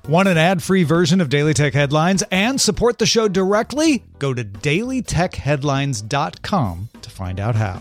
Want an ad-free version of Daily Tech Headlines and support the show directly? Go to dailytechheadlines.com to find out how.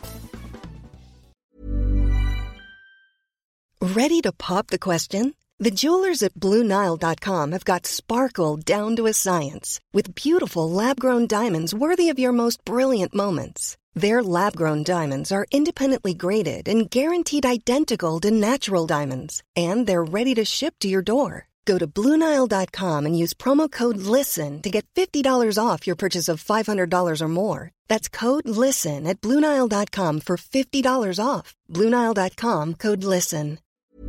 Ready to pop the question? The jewelers at BlueNile.com have got sparkle down to a science with beautiful lab-grown diamonds worthy of your most brilliant moments. Their lab-grown diamonds are independently graded and guaranteed identical to natural diamonds, and they're ready to ship to your door. Go to BlueNile.com and use promo code LISTEN to get $50 off your purchase of $500 or more. That's code LISTEN at BlueNile.com for $50 off. BlueNile.com, code LISTEN.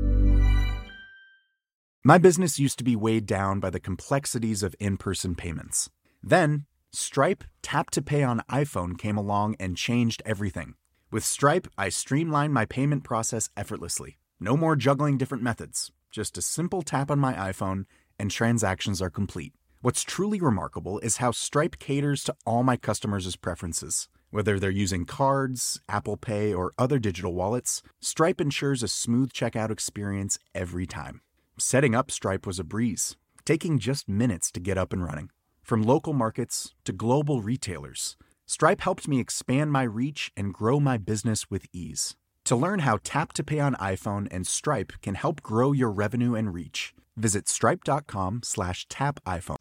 My business used to be weighed down by the complexities of in-person payments. Then, Stripe Tap to Pay on iPhone came along and changed everything. With Stripe, I streamlined my payment process effortlessly. No more juggling different methods. Just a simple tap on my iPhone and transactions are complete. What's truly remarkable is how Stripe caters to all my customers' preferences. Whether they're using cards, Apple Pay, or other digital wallets, Stripe ensures a smooth checkout experience every time. Setting up Stripe was a breeze, taking just minutes to get up and running. From local markets to global retailers, Stripe helped me expand my reach and grow my business with ease. To learn how Tap to Pay on iPhone and Stripe can help grow your revenue and reach, visit stripe.com/tapiphone.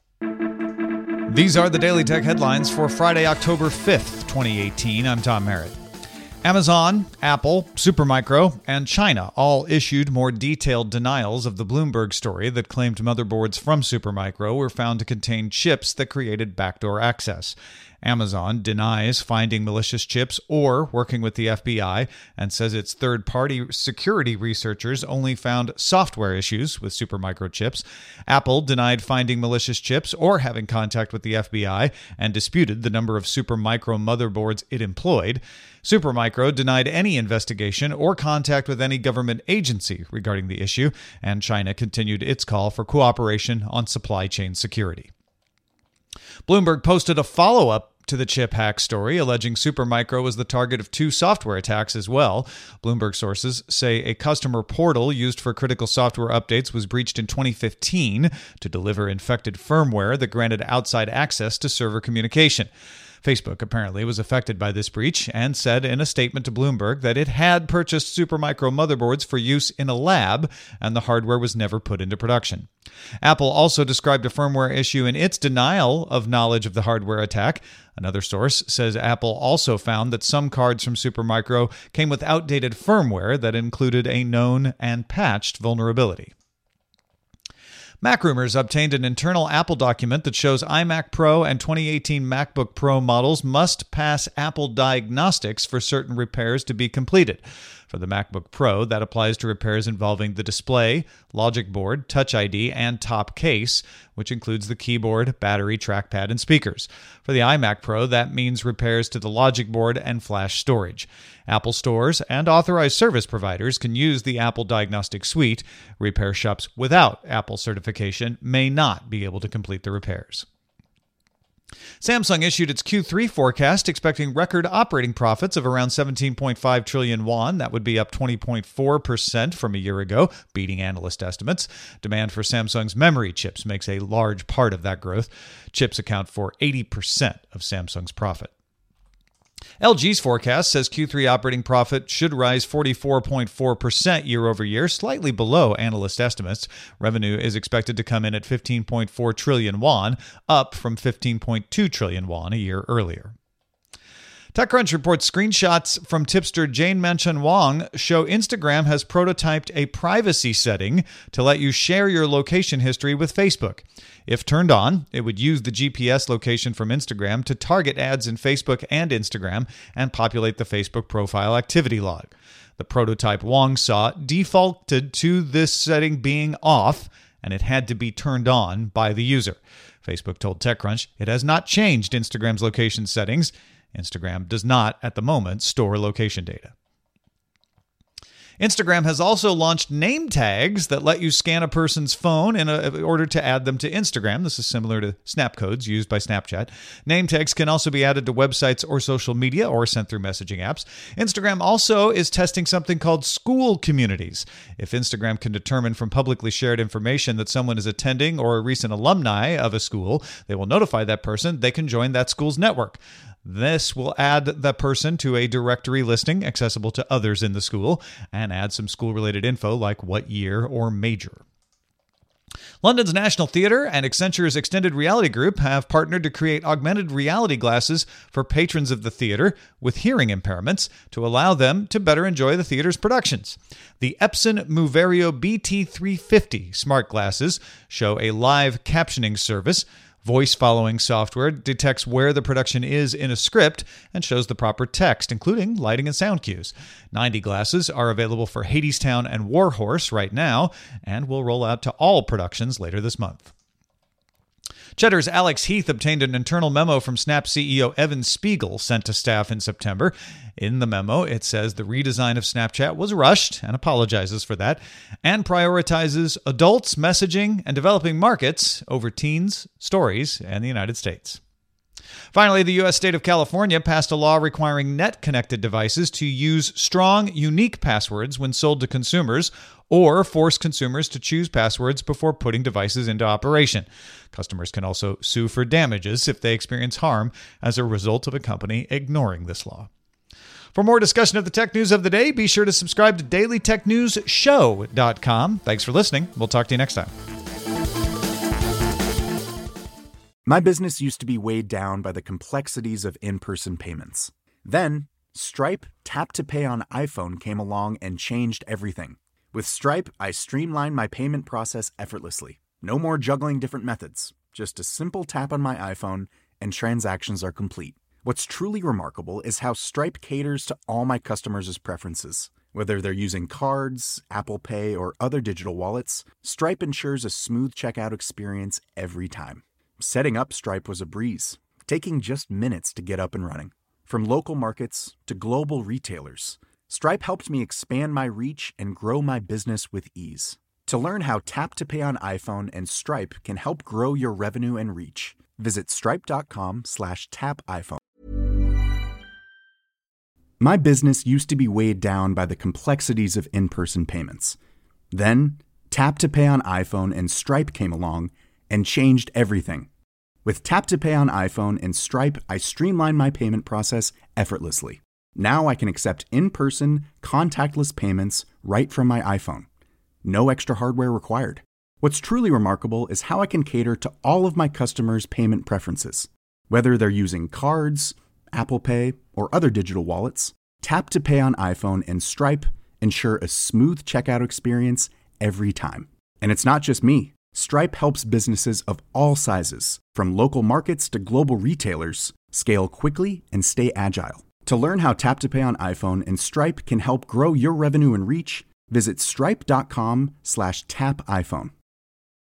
These are the Daily Tech Headlines for Friday, October 5th, 2018. I'm Tom Merritt. Amazon, Apple, Supermicro, and China all issued more detailed denials of the Bloomberg story that claimed motherboards from Supermicro were found to contain chips that created backdoor access. Amazon denies finding malicious chips or working with the FBI and says its third-party security researchers only found software issues with Supermicro chips. Apple denied finding malicious chips or having contact with the FBI and disputed the number of Supermicro motherboards it employed. Supermicro denied any investigation or contact with any government agency regarding the issue, and China continued its call for cooperation on supply chain security. Bloomberg posted a follow-up to the chip hack story, alleging Supermicro was the target of 2 software attacks as well. Bloomberg sources say a customer portal used for critical software updates was breached in 2015 to deliver infected firmware that granted outside access to server communication. Facebook apparently was affected by this breach and said in a statement to Bloomberg that it had purchased Supermicro motherboards for use in a lab and the hardware was never put into production. Apple also described a firmware issue in its denial of knowledge of the hardware attack. Another source says Apple also found that some cards from Supermicro came with outdated firmware that included a known and patched vulnerability. MacRumors obtained an internal Apple document that shows iMac Pro and 2018 MacBook Pro models must pass Apple diagnostics for certain repairs to be completed. For the MacBook Pro, that applies to repairs involving the display, logic board, Touch ID, and top case, which includes the keyboard, battery, trackpad, and speakers. For the iMac Pro, that means repairs to the logic board and flash storage. Apple stores and authorized service providers can use the Apple Diagnostic Suite. Repair shops without Apple certification may not be able to complete the repairs. Samsung issued its Q3 forecast, expecting record operating profits of around 17.5 trillion won. That would be up 20.4% from a year ago, beating analyst estimates. Demand for Samsung's memory chips makes a large part of that growth. Chips account for 80% of Samsung's profit. LG's forecast says Q3 operating profit should rise 44.4% year over year, slightly below analyst estimates. Revenue is expected to come in at 15.4 trillion won, up from 15.2 trillion won a year earlier. TechCrunch reports screenshots from tipster Jane Manchun Wong show Instagram has prototyped a privacy setting to let you share your location history with Facebook. If turned on, it would use the GPS location from Instagram to target ads in Facebook and Instagram and populate the Facebook profile activity log. The prototype Wong saw defaulted to this setting being off, and it had to be turned on by the user. Facebook told TechCrunch it has not changed Instagram's location settings. Instagram does not, at the moment, store location data. Instagram has also launched name tags that let you scan a person's phone in order to add them to Instagram. This is similar to snap codes used by Snapchat. Name tags can also be added to websites or social media or sent through messaging apps. Instagram also is testing something called school communities. If Instagram can determine from publicly shared information that someone is attending or a recent alumni of a school, they will notify that person they can join that school's network. This will add the person to a directory listing accessible to others in the school and add some school-related info like what year or major. London's National Theatre and Accenture's Extended Reality Group have partnered to create augmented reality glasses for patrons of the theater with hearing impairments to allow them to better enjoy the theater's productions. The Epson Moverio BT350 smart glasses show a live captioning service. Voice following software detects where the production is in a script and shows the proper text, including lighting and sound cues. 90 glasses are available for Hadestown and Warhorse right now and will roll out to all productions later this month. Cheddar's Alex Heath obtained an internal memo from Snap CEO Evan Spiegel sent to staff in September. In the memo, it says the redesign of Snapchat was rushed and apologizes for that, and prioritizes adults, messaging, and developing markets over teens, stories, and the United States. Finally, the U.S. state of California passed a law requiring net-connected devices to use strong, unique passwords when sold to consumers or force consumers to choose passwords before putting devices into operation. Customers can also sue for damages if they experience harm as a result of a company ignoring this law. For more discussion of the tech news of the day, be sure to subscribe to dailytechnewsshow.com. Thanks for listening. We'll talk to you next time. My business used to be weighed down by the complexities of in-person payments. Then, Stripe Tap to Pay on iPhone came along and changed everything. With Stripe, I streamlined my payment process effortlessly. No more juggling different methods. Just a simple tap on my iPhone and transactions are complete. What's truly remarkable is how Stripe caters to all my customers' preferences. Whether they're using cards, Apple Pay, or other digital wallets, Stripe ensures a smooth checkout experience every time. Setting up Stripe was a breeze, taking just minutes to get up and running. From local markets to global retailers, Stripe helped me expand my reach and grow my business with ease. To learn how Tap to Pay on iPhone and Stripe can help grow your revenue and reach, visit stripe.com/tapiphone. My business used to be weighed down by the complexities of in-person payments. Then, Tap to Pay on iPhone and Stripe came along and changed everything. With Tap to Pay on iPhone and Stripe, I streamlined my payment process effortlessly. Now I can accept in-person, contactless payments right from my iPhone. No extra hardware required. What's truly remarkable is how I can cater to all of my customers' payment preferences. Whether they're using cards, Apple Pay, or other digital wallets, Tap to Pay on iPhone and Stripe ensure a smooth checkout experience every time. And it's not just me. Stripe helps businesses of all sizes, from local markets to global retailers, scale quickly and stay agile. To learn how Tap to Pay on iPhone and Stripe can help grow your revenue and reach, visit stripe.com/tapiphone.